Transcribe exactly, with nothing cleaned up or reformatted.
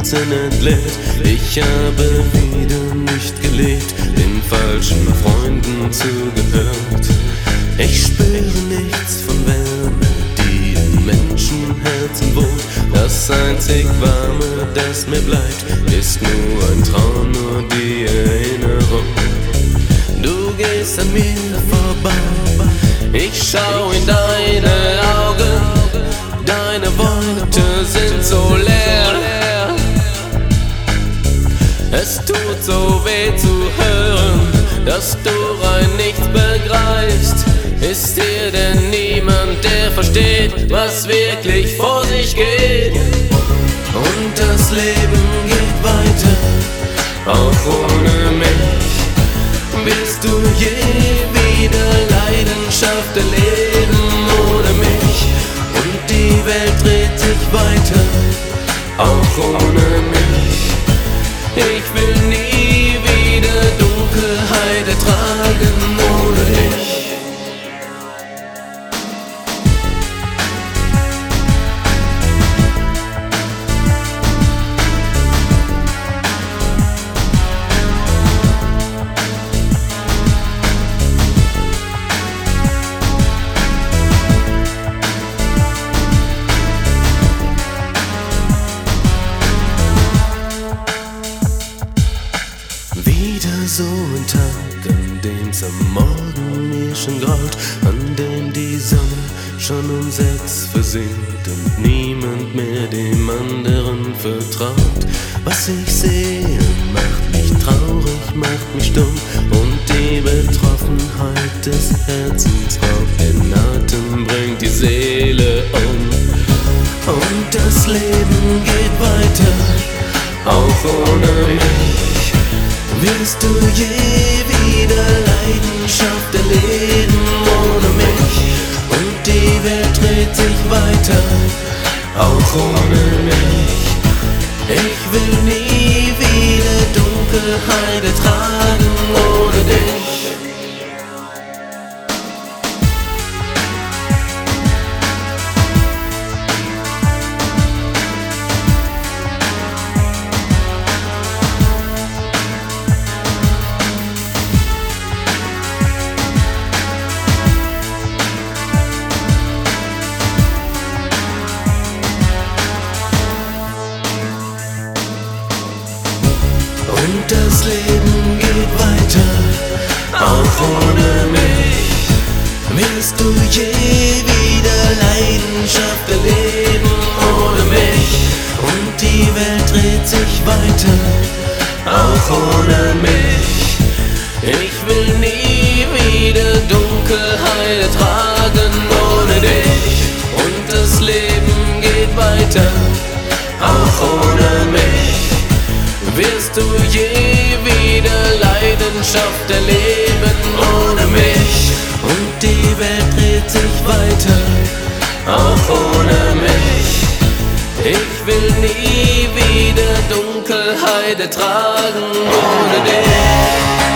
Herzen entleert. Ich habe wieder nicht gelebt, den falschen Freunden zugehört. Ich spüre nichts von Wärme, die in Menschenherzen wohnt. Das einzig Warme, das mir bleibt, ist nur ein Traum, nur die Erinnerung. Du gehst an mir vorbei, ich schau in deine Augen. Deine Worte sind so leer. Es tut so weh zu hören, dass du rein nichts begreifst. Ist hier denn niemand, der versteht, was wirklich vor sich geht? Und das Leben geht weiter, auch ohne mich. Willst du je wieder Leidenschaft erleben ohne mich? Und die Welt dreht sich weiter, auch ohne mich. Ich will nie wieder Dunkelheit ertragen ohne dich. Wieder so ein Tag, an dem's am Morgen mir schon graut, an dem die Sonne schon um sechs versinkt und niemand mehr dem anderen vertraut. Was ich sehe, macht mich traurig, macht mich stumm und die Betroffenheit des Herzens raubt den Atem, bringt die Seele um. Und das Leben geht weiter, auch ohne mich. Willst du je wieder Leidenschaft erleben ohne mich? Und die Welt dreht sich weiter, auch ohne mich. Ich will nie wieder Dunkelheit ertragen ohne dich. Und das Leben geht weiter, auch ohne mich. Willst du je wieder Leidenschaft erleben ohne mich? Und die Welt dreht sich weiter, auch ohne mich. Ich will nie wieder Dunkelheit ertragen ohne dich. Und das Leben geht weiter, auch ohne mich. Wirst du je wieder Leidenschaft erleben ohne mich? Und die Welt dreht sich weiter, auch ohne mich. Ich will nie wieder Dunkelheit ertragen ohne dich.